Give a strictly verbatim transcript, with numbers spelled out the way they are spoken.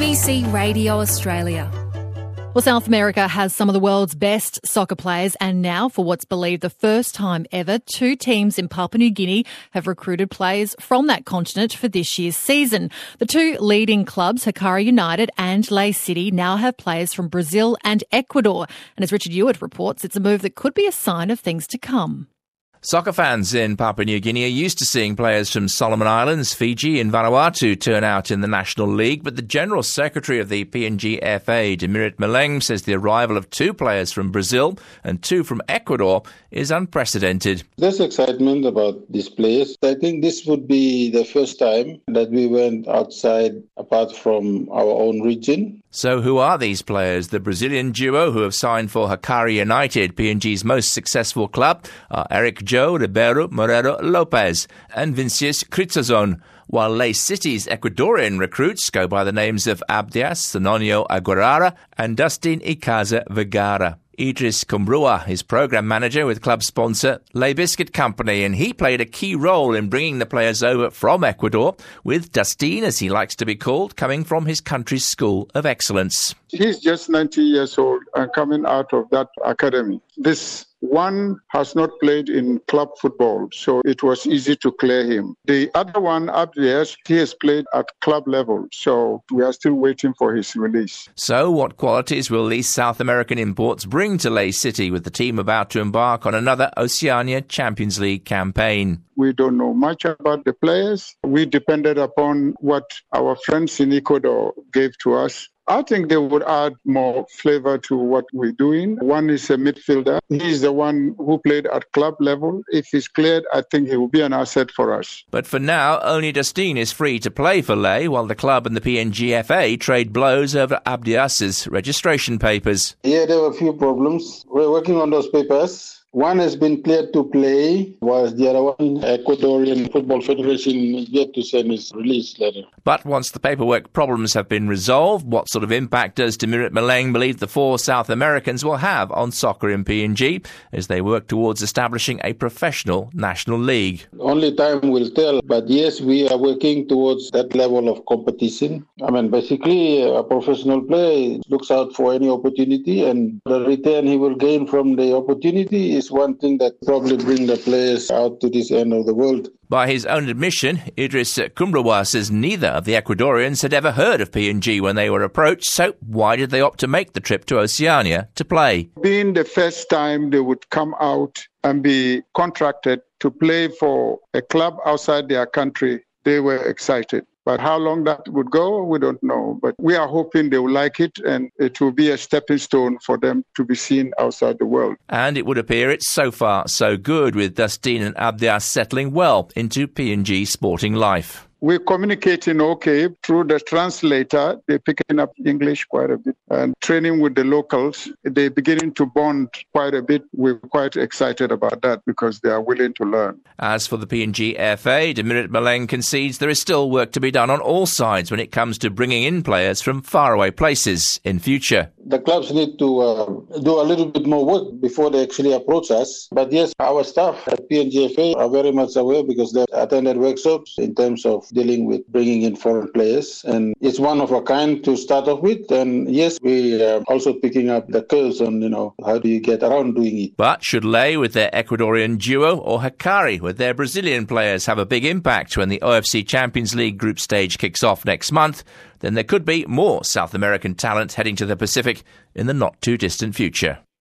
B C Radio Australia. Well, South America has some of the world's best soccer players, and now, for what's believed the first time ever, two teams in Papua New Guinea have recruited players from that continent for this year's season. The two leading clubs, Hakkari United and Lae City, now have players from Brazil and Ecuador. And as Richard Ewart reports, it's a move that could be a sign of things to come. Soccer fans in Papua New Guinea are used to seeing players from Solomon Islands, Fiji and Vanuatu turn out in the National League, but the General Secretary of the P N G F A, Demirit Maleng, says the arrival of two players from Brazil and two from Ecuador is unprecedented. There's excitement about these players. I think this would be the first time that we went outside apart from our own region. So who are these players? The Brazilian duo who have signed for Hakkari United, P N G's most successful club, are Eric Joe Ribeiro Morero Lopez and Vincius Critozon, while Lae City's Ecuadorian recruits go by the names of Abdias Sanonio Aguirara and Dustin Ikaza Vergara. Idris Kumbrua is program manager with club sponsor Lae Biscuit Company, and he played a key role in bringing the players over from Ecuador, with Dustin, as he likes to be called, coming from his country's school of excellence. He's just nineteen years old and coming out of that academy. This one has not played in club football, so it was easy to clear him. The other one, Abdias, he has played at club level, so we are still waiting for his release. So what qualities will these South American imports bring to Lae City, with the team about to embark on another Oceania Champions League campaign? We don't know much about the players. We depended upon what our friends in Ecuador gave to us. I think they would add more flavor to what we're doing. One is a midfielder. He's the one who played at club level. If he's cleared, I think he will be an asset for us. But for now, only Dustin is free to play for Lae, while the club and the P N G F A trade blows over Abdias's registration papers. Yeah, there were a few problems. We're working on those papers. One has been cleared to play, whilst the other one, Ecuadorian Football Federation, is yet to send his release letter. But once the paperwork problems have been resolved, what sort of impact does Demirit Maleng believe the four South Americans will have on soccer in P N G as they work towards establishing a professional national league? Only time will tell, but yes, we are working towards that level of competition. I mean, basically, a professional player looks out for any opportunity, and the return he will gain from the opportunity is one thing that probably bring the players out to this end of the world. By his own admission, Idris Kumbrawa says neither of the Ecuadorians had ever heard of P N G when they were approached, so why did they opt to make the trip to Oceania to play? Being the first time they would come out and be contracted to play for a club outside their country, they were excited. But how long that would go, we don't know. But we are hoping they will like it, and it will be a stepping stone for them to be seen outside the world. And it would appear it's so far so good, with Dustin and Abdias settling well into P N G sporting life. We're communicating okay through the translator. They're picking up English quite a bit and training with the locals. They're beginning to bond quite a bit. We're quite excited about that because they are willing to learn. As for the P N G F A, Demirit Maleng concedes there is still work to be done on all sides when it comes to bringing in players from faraway places in future. The clubs need to uh, do a little bit more work before they actually approach us. But yes, our staff at P N G F A are very much aware because they've attended workshops in terms of dealing with bringing in foreign players. And it's one of a kind to start off with. And yes, we are also picking up the curves on, you know, how do you get around doing it. But should Lae with their Ecuadorian duo or Hakkari with their Brazilian players have a big impact when the O F C Champions League group stage kicks off next month, then there could be more South American talent heading to the Pacific in the not too distant future.